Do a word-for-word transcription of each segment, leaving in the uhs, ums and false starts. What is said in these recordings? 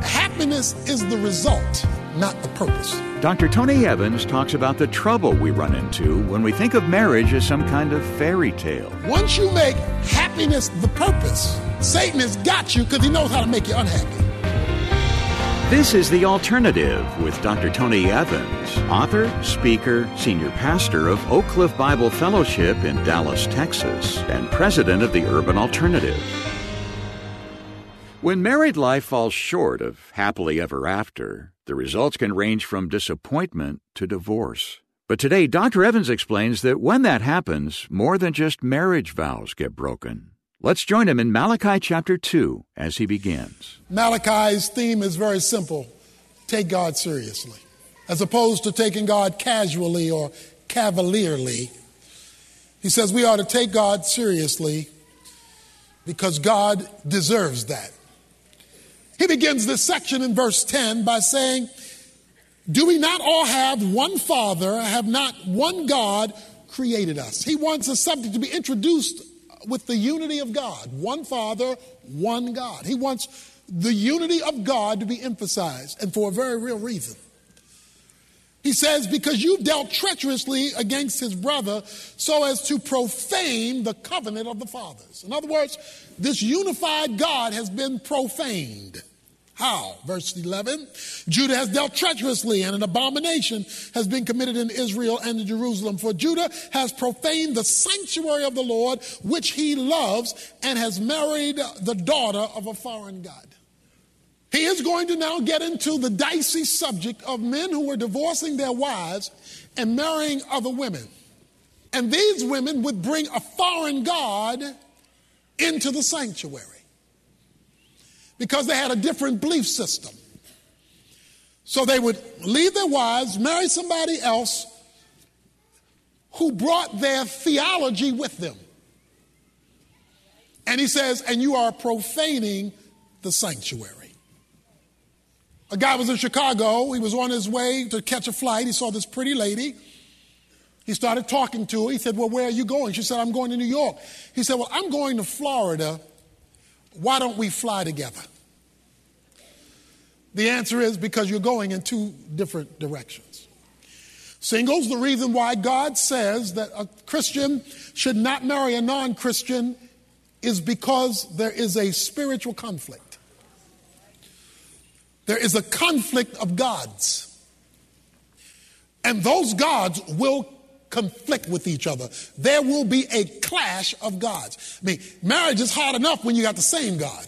Happiness is the result, not the purpose. Doctor Tony Evans talks about the trouble we run into when we think of marriage as some kind of fairy tale. Once you make happiness the purpose, Satan has got you because he knows how to make you unhappy. This is The Alternative with Doctor Tony Evans, author, speaker, senior pastor of Oak Cliff Bible Fellowship in Dallas, Texas, and president of the Urban Alternative. When married life falls short of happily ever after, the results can range from disappointment to divorce. But today, Doctor Evans explains that when that happens, more than just marriage vows get broken. Let's join him in Malachi chapter two as he begins. Malachi's theme is very simple. Take God seriously. As opposed to taking God casually or cavalierly, he says we ought to take God seriously because God deserves that. He begins this section in verse ten by saying, do we not all have one Father, have not one God created us? He wants the subject to be introduced with the unity of God. One Father, one God. He wants the unity of God to be emphasized, and for a very real reason. He says, because you've dealt treacherously against his brother so as to profane the covenant of the fathers. In other words, this unified God has been profaned. How? Verse eleven, Judah has dealt treacherously, and an abomination has been committed in Israel and in Jerusalem. For Judah has profaned the sanctuary of the Lord, which he loves, and has married the daughter of a foreign god. He is going to now get into the dicey subject of men who were divorcing their wives and marrying other women. And these women would bring a foreign god into the sanctuary, because they had a different belief system. So they would leave their wives, marry somebody else who brought their theology with them. And he says, and you are profaning the sanctuary. A guy was in Chicago. He was on his way to catch a flight. He saw this pretty lady. He started talking to her. He said, well, where are you going? She said, I'm going to New York. He said, well, I'm going to Florida. Why don't we fly together? The answer is because you're going in two different directions. Singles, the reason why God says that a Christian should not marry a non-Christian is because there is a spiritual conflict. There is a conflict of gods. And those gods will conflict with each other. There will be a clash of gods. I mean, marriage is hard enough when you got the same God.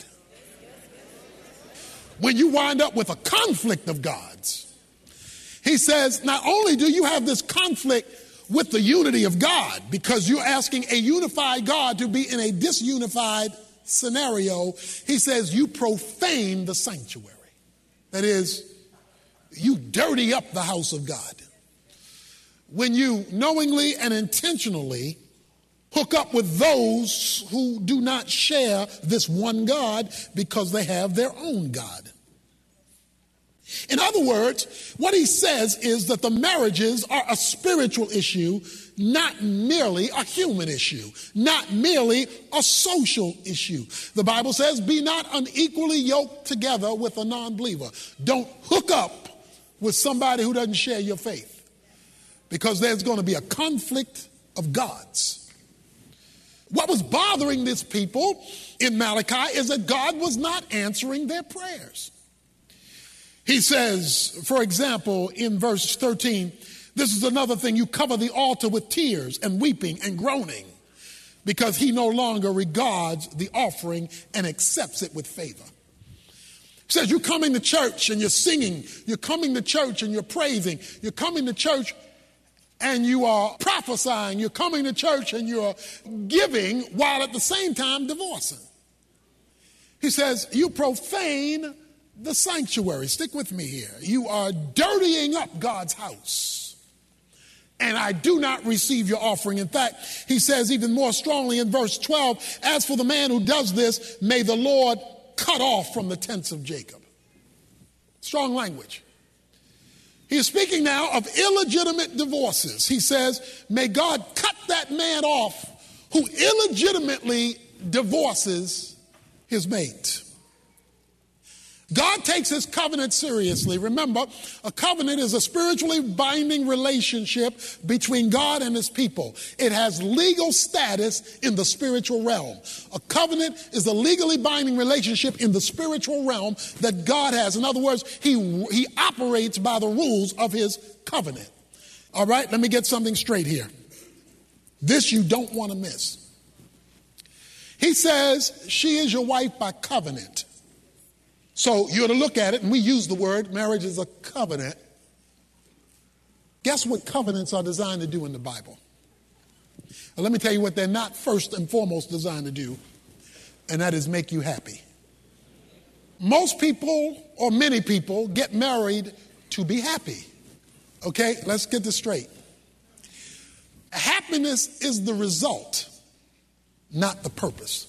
When you wind up with a conflict of gods, he says, not only do you have this conflict with the unity of God, because you're asking a unified God to be in a disunified scenario, he says you profane the sanctuary. That is, you dirty up the house of God. When you knowingly and intentionally hook up with those who do not share this one God because they have their own God. In other words, what he says is that the marriages are a spiritual issue, not merely a human issue, not merely a social issue. The Bible says, be not unequally yoked together with a non-believer. Don't hook up with somebody who doesn't share your faith, because there's going to be a conflict of gods. What was bothering this people in Malachi is that God was not answering their prayers. He says, for example, in verse thirteen, this is another thing, you cover the altar with tears and weeping and groaning, because he no longer regards the offering and accepts it with favor. He says, you're coming to church and you're singing, you're coming to church and you're praising, you're coming to church and you are prophesying, you're coming to church and you're giving while at the same time divorcing. He says, you profane the sanctuary. Stick with me here. You are dirtying up God's house, and I do not receive your offering. In fact, he says even more strongly in verse twelve, as for the man who does this, may the Lord cut off from the tents of Jacob. Strong language. He is speaking now of illegitimate divorces. He says, may God cut that man off who illegitimately divorces his mate. God takes his covenant seriously. Remember, a covenant is a spiritually binding relationship between God and his people. It has legal status in the spiritual realm. A covenant is a legally binding relationship in the spiritual realm that God has. In other words, he, he operates by the rules of his covenant. All right, let me get something straight here. This you don't want to miss. He says, she is your wife by covenant. So you're to look at it, and we use the word marriage is a covenant. Guess what covenants are designed to do in the Bible? Now, let me tell you what they're not first and foremost designed to do, and that is make you happy. Most people, or many people, get married to be happy. Okay, let's get this straight. Happiness is the result, not the purpose.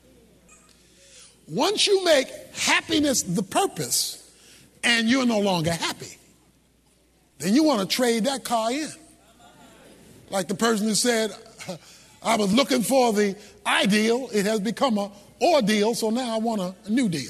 Once you make happiness the purpose and you're no longer happy, then you want to trade that car in. Like the person who said, I was looking for the ideal, it has become an ordeal, so now I want a, a new deal.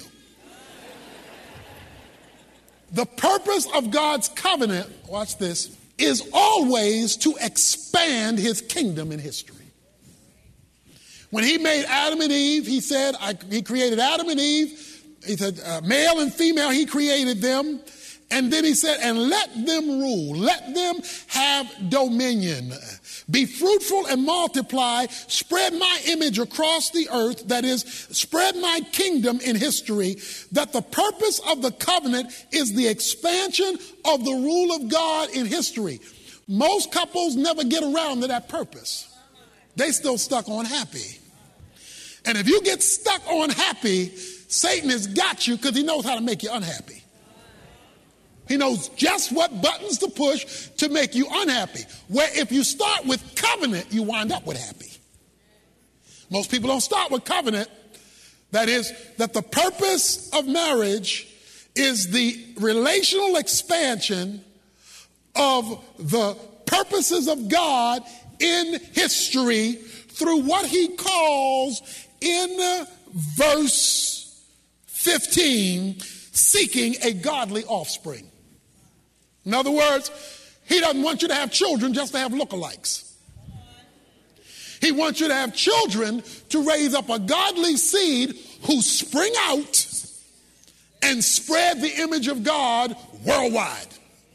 The purpose of God's covenant, watch this, is always to expand his kingdom in history. When he made Adam and Eve, he said, I, he created Adam and Eve. He said, uh, male and female, he created them. And then he said, and let them rule. Let them have dominion. Be fruitful and multiply. Spread my image across the earth. That is, spread my kingdom in history. That the purpose of the covenant is the expansion of the rule of God in history. Most couples never get around to that purpose. They still stuck on happy. And if you get stuck on happy, Satan has got you because he knows how to make you unhappy. He knows just what buttons to push to make you unhappy. Where if you start with covenant, you wind up with happy. Most people don't start with covenant. That is, that the purpose of marriage is the relational expansion of the purposes of God in history through what he calls in verse fifteen, seeking a godly offspring. In other words, he doesn't want you to have children just to have lookalikes. He wants you to have children to raise up a godly seed who spring out and spread the image of God worldwide.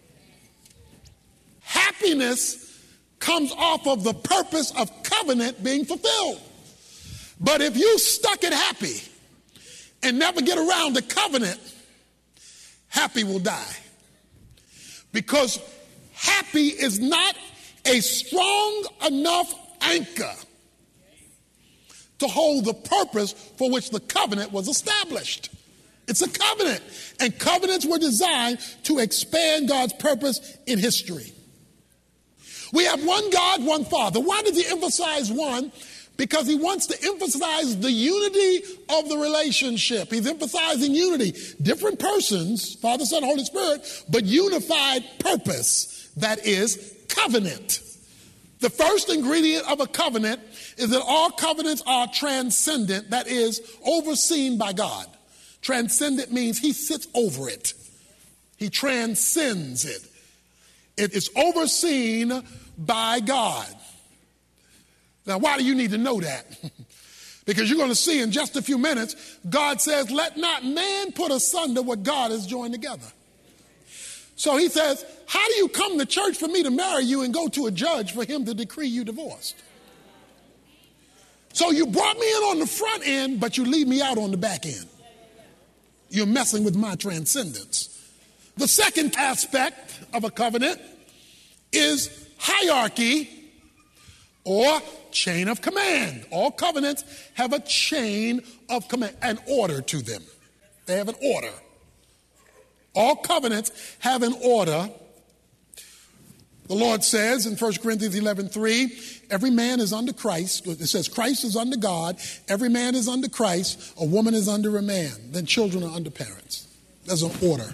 Happiness comes off of the purpose of covenant being fulfilled. But if you stuck at happy and never get around to covenant, happy will die. Because happy is not a strong enough anchor to hold the purpose for which the covenant was established. It's a covenant, and covenants were designed to expand God's purpose in history. We have one God, one Father. Why does he emphasize one? Because he wants to emphasize the unity of the relationship. He's emphasizing unity. Different persons, Father, Son, Holy Spirit, but unified purpose. That is covenant. The first ingredient of a covenant is that all covenants are transcendent. That is overseen by God. Transcendent means he sits over it. He transcends it. It is overseen by God. Now, why do you need to know that? Because you're going to see in just a few minutes, God says, let not man put asunder what God has joined together. So he says, how do you come to church for me to marry you and go to a judge for him to decree you divorced? So you brought me in on the front end, but you leave me out on the back end. You're messing with my transcendence. The second aspect of a covenant is hierarchy or chain of command. All covenants have a chain of command, an order to them. They have an order. All covenants have an order. The Lord says in First Corinthians eleven three, every man is under Christ. It says Christ is under God. Every man is under Christ. A woman is under a man. Then children are under parents. There's an order.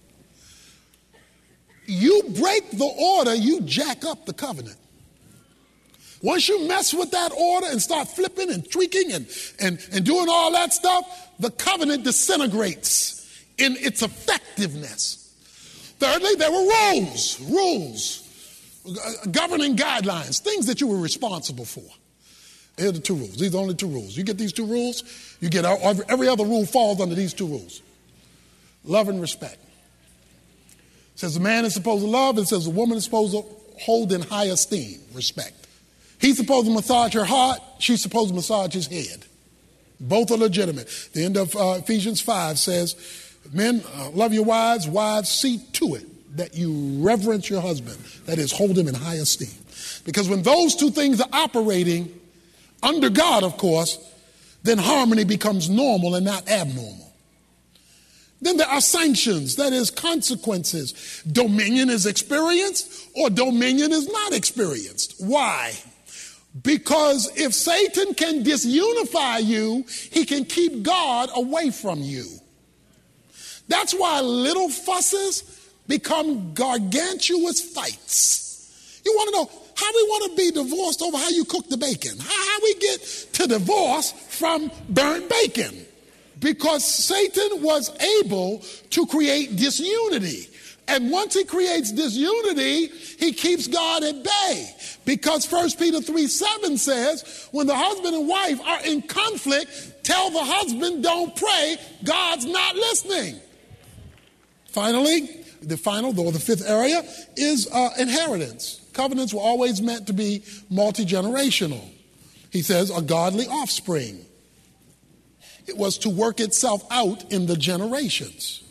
You break the order, you jack up the covenant. Once you mess with that order and start flipping and tweaking and, and, and doing all that stuff, the covenant disintegrates in its effectiveness. Thirdly, there were rules, rules, governing guidelines, things that you were responsible for. Here are the two rules. These are the only two rules. You get these two rules, you get every other rule falls under these two rules. Love and respect. It says the man is supposed to love, and it says the woman is supposed to hold in high esteem, respect. He's supposed to massage her heart, she's supposed to massage his head. Both are legitimate. The end of uh, Ephesians five says, men, uh, love your wives, wives, see to it that you reverence your husband, that is, hold him in high esteem. Because when those two things are operating under God, of course, then harmony becomes normal and not abnormal. Then there are sanctions, that is, consequences. Dominion is experienced or dominion is not experienced. Why? Because if Satan can disunify you, he can keep God away from you. That's why little fusses become gargantuous fights. You want to know how we want to be divorced over how you cook the bacon? How, how we get to divorce from burnt bacon? Because Satan was able to create disunity. And once he creates disunity, he keeps God at bay. Because First Peter three seven says, when the husband and wife are in conflict, tell the husband, don't pray, God's not listening. Finally, the final, or the fifth area, is uh, inheritance. Covenants were always meant to be multi-generational. He says, a godly offspring. It was to work itself out in the generations.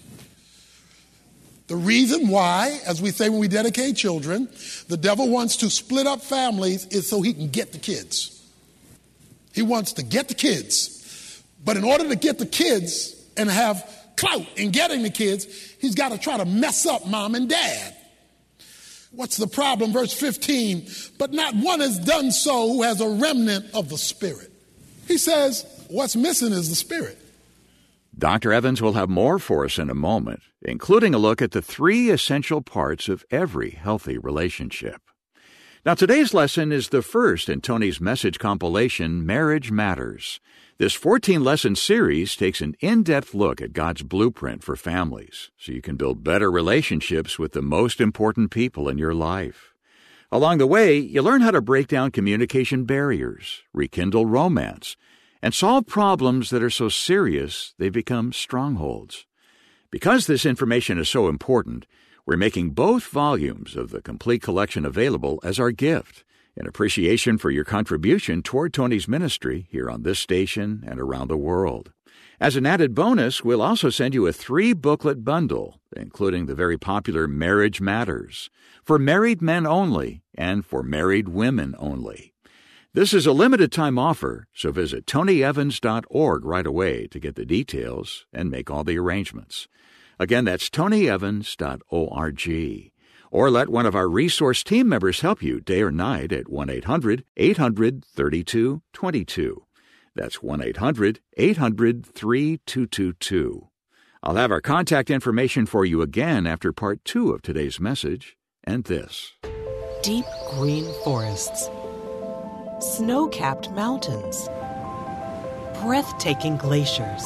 The reason why, as we say when we dedicate children, the devil wants to split up families is so he can get the kids. He wants to get the kids. But in order to get the kids and have clout in getting the kids, he's got to try to mess up mom and dad. What's the problem? Verse fifteen, but not one has done so who has a remnant of the Spirit. He says, what's missing is the Spirit. Doctor Evans will have more for us in a moment, including a look at the three essential parts of every healthy relationship. Now, today's lesson is the first in Tony's message compilation, Marriage Matters. This fourteen-lesson series takes an in-depth look at God's blueprint for families, so you can build better relationships with the most important people in your life. Along the way, you learn how to break down communication barriers, rekindle romance, and solve problems that are so serious they become strongholds. Because this information is so important, we're making both volumes of the complete collection available as our gift, in appreciation for your contribution toward Tony's ministry here on this station and around the world. As an added bonus, we'll also send you a three-booklet bundle, including the very popular Marriage Matters, for married men only and for married women only. This is a limited-time offer, so visit tony evans dot org right away to get the details and make all the arrangements. Again, that's tony evans dot org. Or let one of our resource team members help you day or night at one eight hundred eight hundred thirty-two twenty-two. That's one eight hundred eight hundred thirty-two twenty-two. I'll have our contact information for you again after part two of today's message and this. Deep green forests, snow-capped mountains, breathtaking glaciers,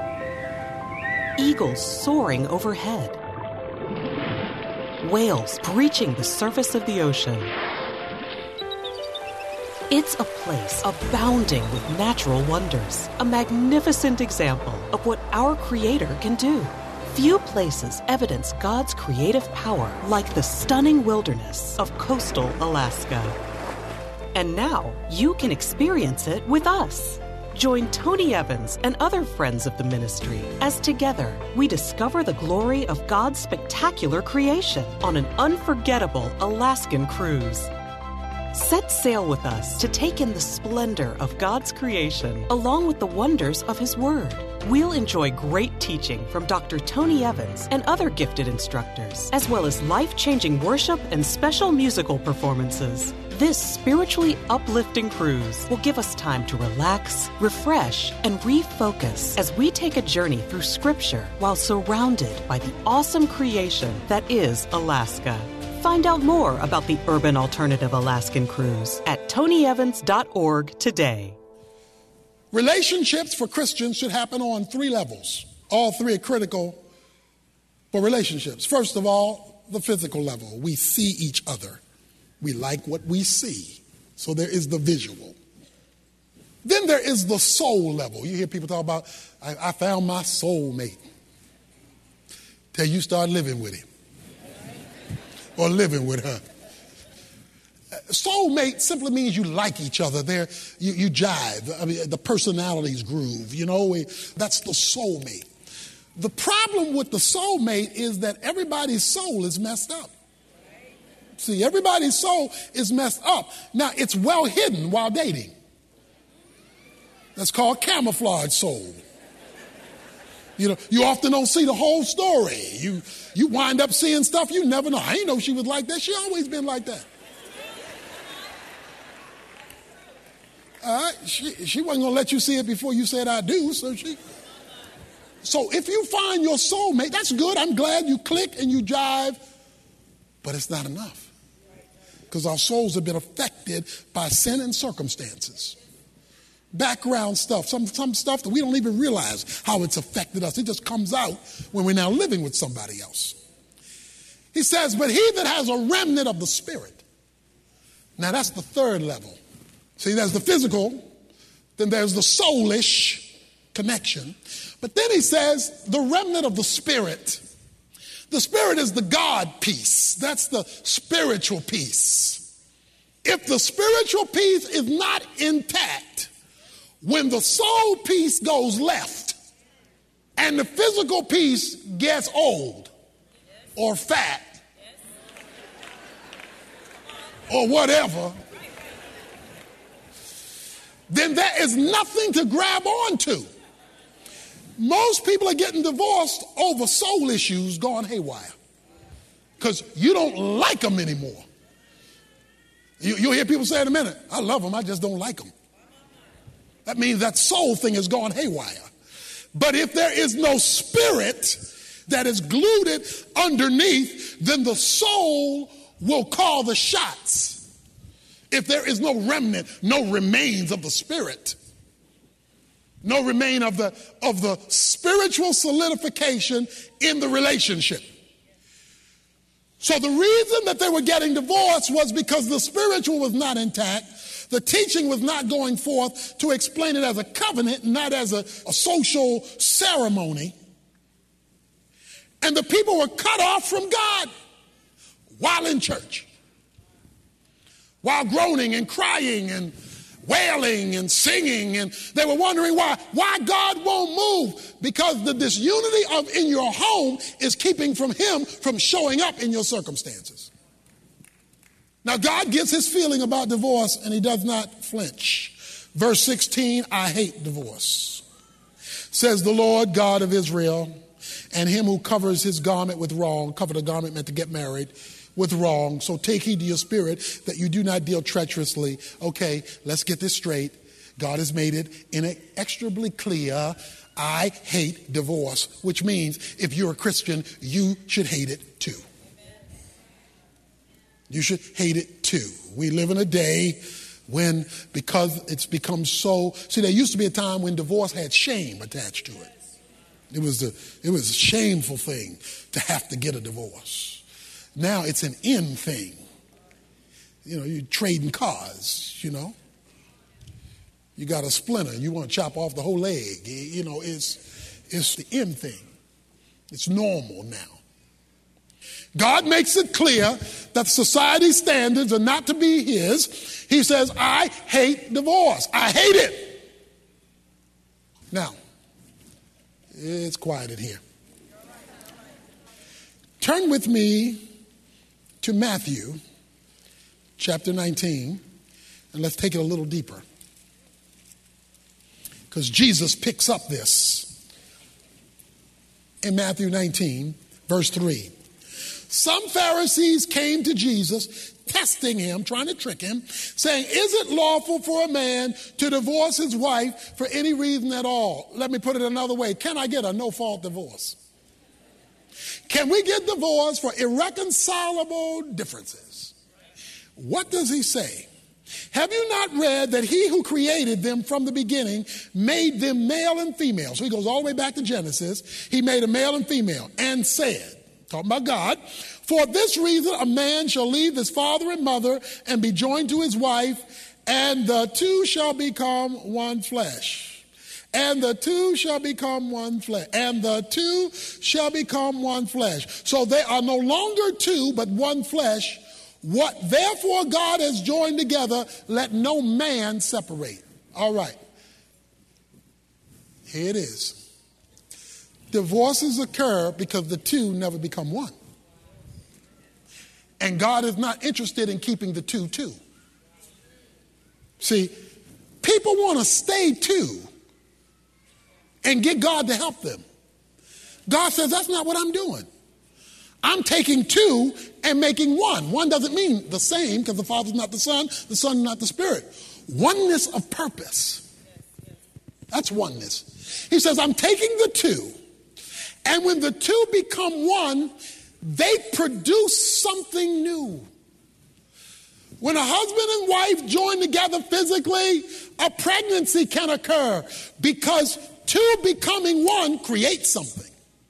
eagles soaring overhead, whales breaching the surface of the ocean. It's a place abounding with natural wonders, a magnificent example of what our Creator can do. Few places evidence God's creative power like the stunning wilderness of coastal Alaska. And now you can experience it with us. Join Tony Evans and other friends of the ministry as together we discover the glory of God's spectacular creation on an unforgettable Alaskan cruise. Set sail with us to take in the splendor of God's creation along with the wonders of His Word. We'll enjoy great teaching from Doctor Tony Evans and other gifted instructors, as well as life-changing worship and special musical performances. This spiritually uplifting cruise will give us time to relax, refresh, and refocus as we take a journey through Scripture while surrounded by the awesome creation that is Alaska. Find out more about the Urban Alternative Alaskan Cruise at tony evans dot org today. Relationships for Christians should happen on three levels. All three are critical for relationships. First of all, the physical level. We see each other. We like what we see. So there is the visual. Then there is the soul level. You hear people talk about, I, I found my soulmate. Till you start living with him. Or living with her. Soulmate simply means you like each other. There, you, you jive. I mean, the personalities groove. You know, that's the soulmate. The problem with the soulmate is that everybody's soul is messed up. See, everybody's soul is messed up. Now, it's well hidden while dating. That's called camouflage soul. You know, you often don't see the whole story. You you wind up seeing stuff you never know. I didn't know she was like that. She always been like that. All right, she, she wasn't going to let you see it before you said I do, so she... So if you find your soulmate, that's good. I'm glad you click and you jive, but it's not enough. Because our souls have been affected by sin and circumstances. Background stuff, some, some stuff that we don't even realize how it's affected us. It just comes out when we're now living with somebody else. He says, but he that has a remnant of the Spirit. Now that's the third level. See, there's the physical, then there's the soulish connection. But then he says, the remnant of the Spirit. The Spirit is the God piece. That's the spiritual piece. If the spiritual piece is not intact, when the soul piece goes left and the physical piece gets old or fat or whatever, then there is nothing to grab onto. Most people are getting divorced over soul issues gone haywire because you don't like them anymore. You, you'll hear people say in a minute, I love them, I just don't like them. That means that soul thing has gone haywire. But if there is no spirit that is glued underneath, then the soul will call the shots. If there is no remnant, no remains of the Spirit, no remain of the, of the spiritual solidification in the relationship. So the reason that they were getting divorced was because the spiritual was not intact. The teaching was not going forth to explain it as a covenant, not as a, a social ceremony. And the people were cut off from God while in church, while groaning and crying and wailing and singing, and they were wondering why why God won't move, because the disunity of in your home is keeping from him from showing up in your circumstances. Now God gives his feeling about divorce and he does not flinch. Verse sixteen, I hate divorce. Says the Lord God of Israel, and him who covers his garment with wrong. Cover the garment meant to get married with wrong. So take heed to your spirit that you do not deal treacherously. Okay, let's get this straight. God has made it inexorably clear. I hate divorce, which means if you're a Christian, you should hate it too. You should hate it too. We live in a day when, because it's become so, see, there used to be a time when divorce had shame attached to it. It was a, it was a shameful thing to have to get a divorce. Now it's an in thing. You know, you're trading cars, you know. You got a splinter, you want to chop off the whole leg. You know, it's, it's the in thing. It's normal now. God makes it clear that society's standards are not to be his. He says, I hate divorce. I hate it. Now, it's quiet in here. Turn with me to Matthew chapter nineteen, and let's take it a little deeper. Because Jesus picks up this in Matthew nineteen, verse three. Some Pharisees came to Jesus, testing him, trying to trick him, saying, is it lawful for a man to divorce his wife for any reason at all? Let me put it another way. Can I get a no-fault divorce? Can we get divorced for irreconcilable differences? What does he say? Have you not read that he who created them from the beginning made them male and female? So he goes all the way back to Genesis. He made a male and female and said, talking about God. For this reason, a man shall leave his father and mother and be joined to his wife, and the two shall become one flesh. And the two shall become one flesh. And the two shall become one flesh. So they are no longer two, but one flesh. What therefore God has joined together, let no man separate. All right. Here it is. Divorces occur because the two never become one. And God is not interested in keeping the two two. See, people want to stay two and get God to help them. God says, that's not what I'm doing. I'm taking two and making one. One doesn't mean the same because the Father's not the Son, the Son is not the Spirit. Oneness of purpose. That's oneness. He says, I'm taking the two, and when the two become one, they produce something new. When a husband and wife join together physically, a pregnancy can occur because two becoming one creates something.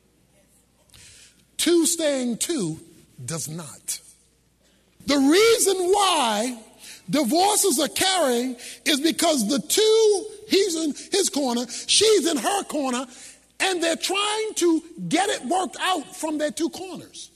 Two staying two does not. The reason why divorces are occurring is because the two, he's in his corner, she's in her corner, and they're trying to get it worked out from their two corners.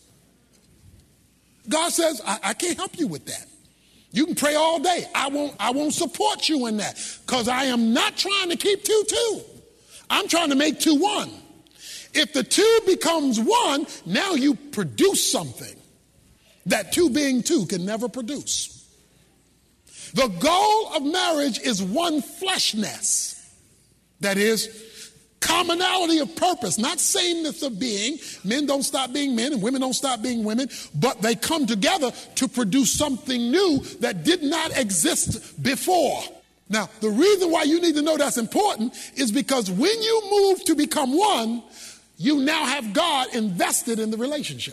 God says, I, I can't help you with that. You can pray all day. I won't, I won't support you in that because I am not trying to keep two two. I'm trying to make two one. If the two becomes one, now you produce something that two being two can never produce. The goal of marriage is one fleshness. That is, commonality of purpose, not sameness of being. Men don't stop being men and women don't stop being women, but they come together to produce something new that did not exist before. Now, the reason why you need to know that's important is because when you move to become one, you now have God invested in the relationship.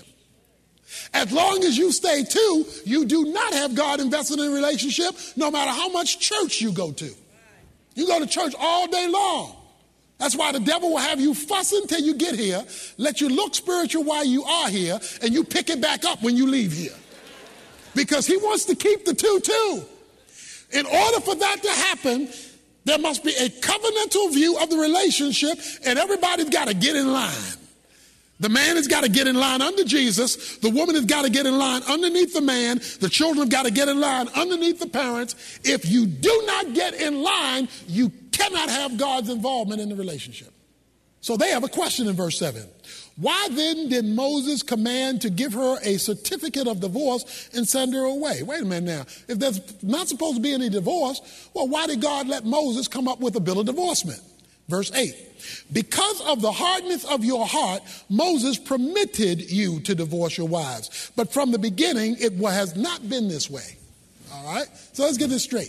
As long as you stay two, you do not have God invested in a relationship, no matter how much church you go to. You go to church all day long. That's why the devil will have you fussing till you get here, let you look spiritual while you are here, and you pick it back up when you leave here. Because he wants to keep the two two. In order for that to happen, there must be a covenantal view of the relationship, and everybody's got to get in line. The man has got to get in line under Jesus. The woman has got to get in line underneath the man. The children have got to get in line underneath the parents. If you do not get in line, you cannot have God's involvement in the relationship. So they have a question in verse seven. Why then did Moses command to give her a certificate of divorce and send her away? Wait a minute now. If there's not supposed to be any divorce, well, why did God let Moses come up with a bill of divorcement? Verse eight. Because of the hardness of your heart, Moses permitted you to divorce your wives. But from the beginning, it has not been this way. All right? So let's get this straight.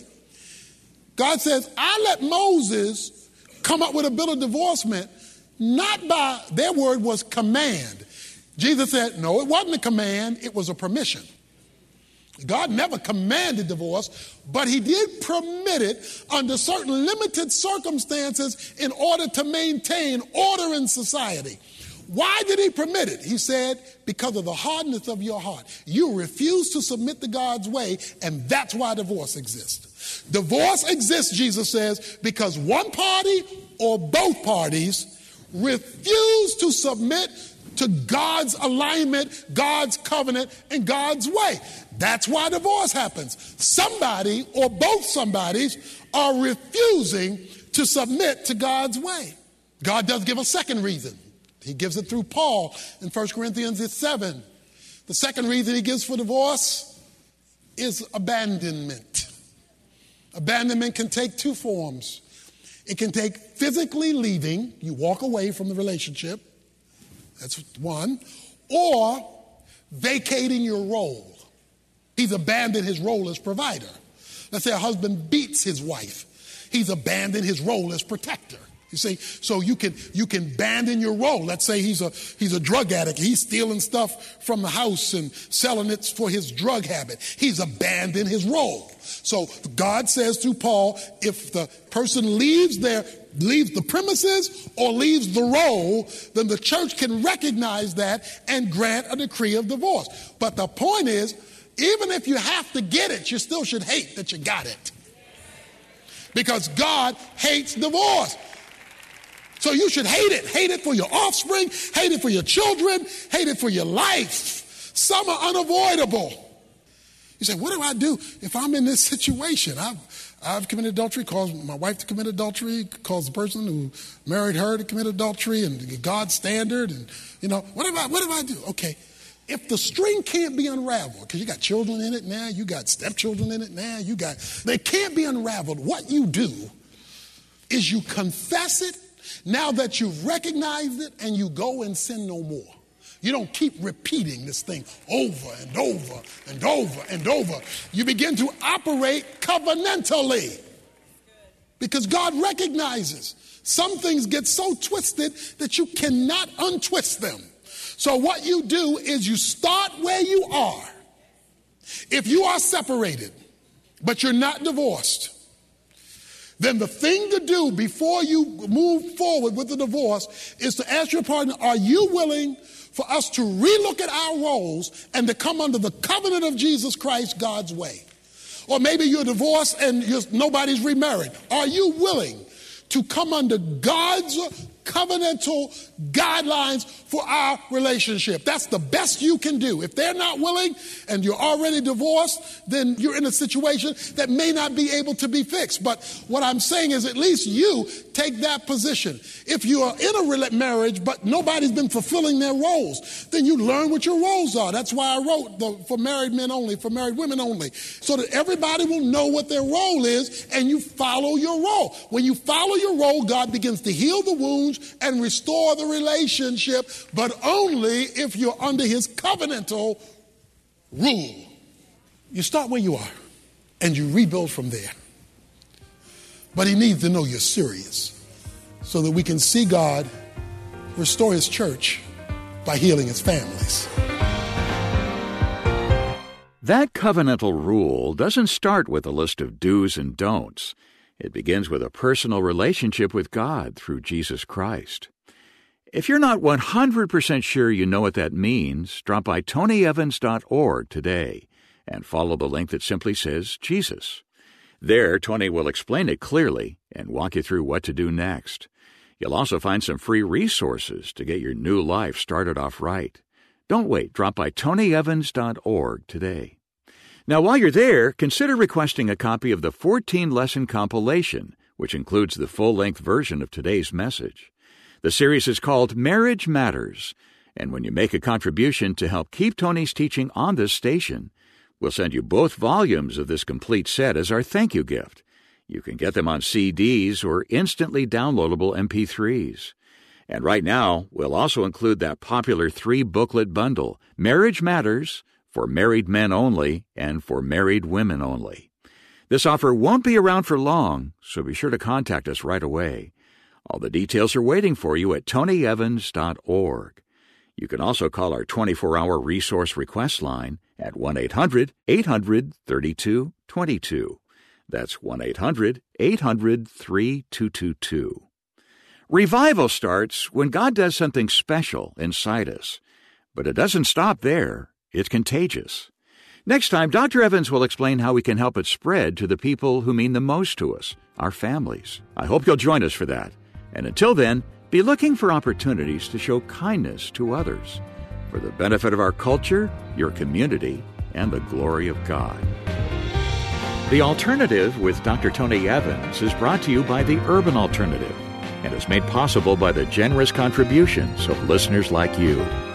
God says, I let Moses come up with a bill of divorcement, not by, their word was command. Jesus said, no, it wasn't a command, it was a permission. God never commanded divorce, but he did permit it under certain limited circumstances in order to maintain order in society. Why did he permit it? He said, because of the hardness of your heart. You refuse to submit to God's way, and that's why divorce exists. Divorce exists, Jesus says, because one party or both parties refuse to submit to God's alignment, God's covenant, and God's way. That's why divorce happens. Somebody or both somebodies are refusing to submit to God's way. God does give a second reason. He gives it through Paul in First Corinthians seven. The second reason he gives for divorce is abandonment. Abandonment can take two forms. It can take physically leaving, you walk away from the relationship, that's one, or vacating your role. He's abandoned his role as provider. Let's say a husband beats his wife. He's abandoned his role as protector. You see, so you can you can abandon your role. Let's say he's a he's a drug addict. He's stealing stuff from the house and selling it for his drug habit. He's abandoned his role. So God says through Paul, if the person leaves their leaves the premises or leaves the role, then the church can recognize that and grant a decree of divorce. But the point is, even if you have to get it, you still should hate that you got it. Because God hates divorce. So you should hate it. Hate it for your offspring, hate it for your children, hate it for your life. Some are unavoidable. You say, what do I do if I'm in this situation? I've, I've committed adultery, caused my wife to commit adultery, caused the person who married her to commit adultery, and God's standard. And, you know, what do I, what do I do? Okay, if the string can't be unraveled, because you got children in it now, you got stepchildren in it now, you got, they can't be unraveled. What you do is you confess it now that you've recognized it, and you go and sin no more. You don't keep repeating this thing over and over and over and over. You begin to operate covenantally because God recognizes some things get so twisted that you cannot untwist them. So what you do is you start where you are. If you are separated, but you're not divorced, then the thing to do before you move forward with the divorce is to ask your partner, are you willing for us to relook at our roles and to come under the covenant of Jesus Christ, God's way? Or maybe you're divorced and you're, nobody's remarried. Are you willing to come under God's covenantal guidelines for our relationship? That's the best you can do. If they're not willing and you're already divorced, then you're in a situation that may not be able to be fixed. But what I'm saying is at least you take that position. If you are in a marriage but nobody's been fulfilling their roles, then you learn what your roles are. That's why I wrote the, for married men only, for married women only, so that everybody will know what their role is and you follow your role. When you follow your role, God begins to heal the wounds and restore the relationship, but only if you're under his covenantal rule. You start where you are and you rebuild from there. But he needs to know you're serious so that we can see God restore his church by healing his families. That covenantal rule doesn't start with a list of do's and don'ts. It begins with a personal relationship with God through Jesus Christ. If you're not one hundred percent sure you know what that means, drop by tony evans dot org today and follow the link that simply says Jesus. There, Tony will explain it clearly and walk you through what to do next. You'll also find some free resources to get your new life started off right. Don't wait. Drop by tony evans dot org today. Now, while you're there, consider requesting a copy of the fourteen-lesson compilation, which includes the full-length version of today's message. The series is called Marriage Matters, and when you make a contribution to help keep Tony's teaching on this station, we'll send you both volumes of this complete set as our thank you gift. You can get them on C Ds or instantly downloadable M P threes. And right now, we'll also include that popular three-booklet bundle, Marriage Matters, for married men only and for married women only. This offer won't be around for long, so be sure to contact us right away. All the details are waiting for you at tony evans dot org. You can also call our twenty-four hour resource request line at one eight hundred eight hundred thirty-two twenty-two. That's one eight hundred eight hundred thirty-two twenty-two. Revival starts when God does something special inside us. But it doesn't stop there. It's contagious. Next time, Doctor Evans will explain how we can help it spread to the people who mean the most to us, our families. I hope you'll join us for that. And until then, be looking for opportunities to show kindness to others for the benefit of our culture, your community, and the glory of God. The Alternative with Doctor Tony Evans is brought to you by the Urban Alternative and is made possible by the generous contributions of listeners like you.